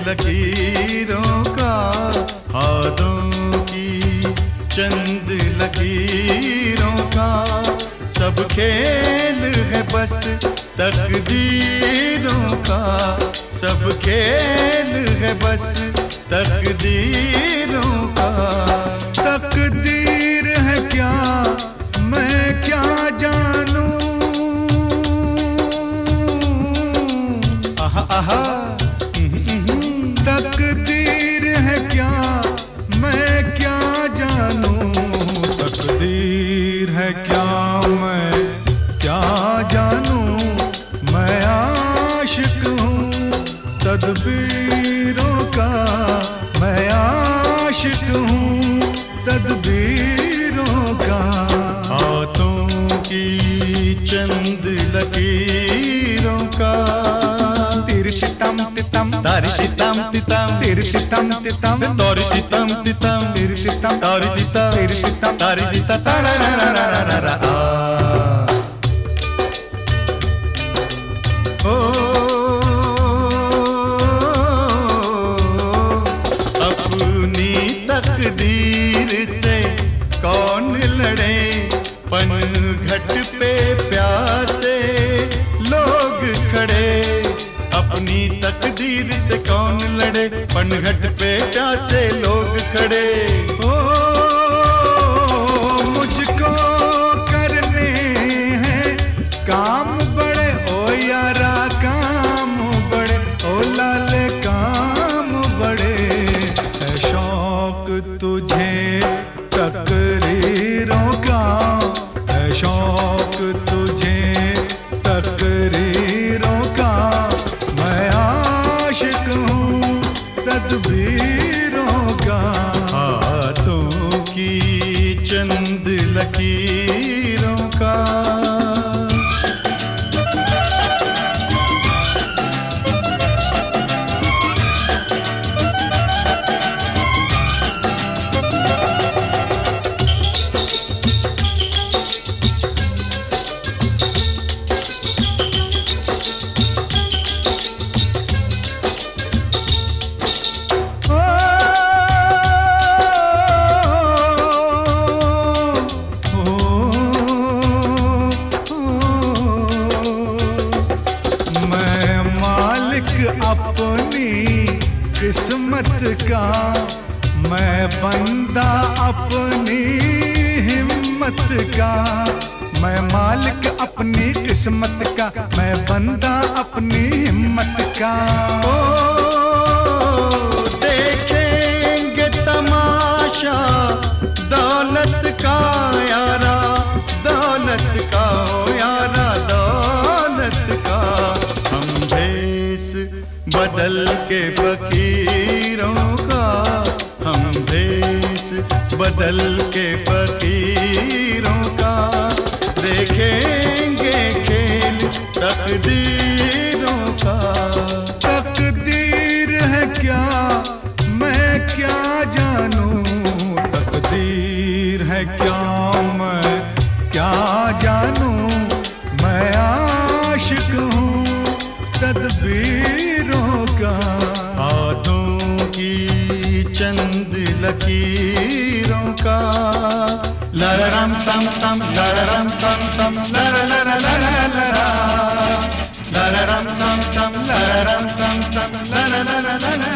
लकीरों का, हाथों की चंद लकीरों का। सब खेल है बस तकदीरों का, सब खेल है बस तकदीरों का। तकदीर है क्या मैं क्या जानूं, आहा आहा। तकदीर है क्या मैं क्या जानूं, तकदीर है क्या मैं क्या जानूं। मैं आशिक हूँ तदबीरों का, मैं आशिक हूँ तदबीरों का। हाथों की चंद लकीरों का। तिरतितम तितम तारी तितम तितम, तिरतितम तितम तोरी तितम तितम, तिरतितम तारी तितम तिरतितम तारी तिता तारा रा रा रा रा रा। ओ अपनी तकदीर से कौन लड़े, पनघट पे प्यासे लोग खड़े। अपनी तकदीर से कौन लड़े, पनघट पे प्यासे लोग खड़े। ओ मुझको करने हैं काम बड़े, ओ यारा काम बड़े, ओ लाले काम बड़े। है शौक तुझे तकरीरों का, है शौक तुझे तकरीरों का। मैं आशिक हूँ तदबीरों का। हाथों की चंद लकीरों का। अपनी किस्मत का, मैं बंदा अपनी हिम्मत का। मैं मालिक अपनी किस्मत का, मैं बंदा अपनी हिम्मत का। ओ देखेंगे तमाशा दौलत का यारा, दौलत का ओ यारा, दौलत का। हम भेस बदल के फकीरों का, हम भेस बदल के फकीरों का। देखेंगे खेल तकदीरों का। तकदीर है क्या मैं क्या जानूं, तकदीर है क्या मैं क्या जानूं। मैं आशिक हूँ तदबीरों का। हाथों की चंद लकीरों का। लररम तम तम, लररम तम तम, लर लर लर लरा। लररम तम तम, लररम तम तम, लर लर लर।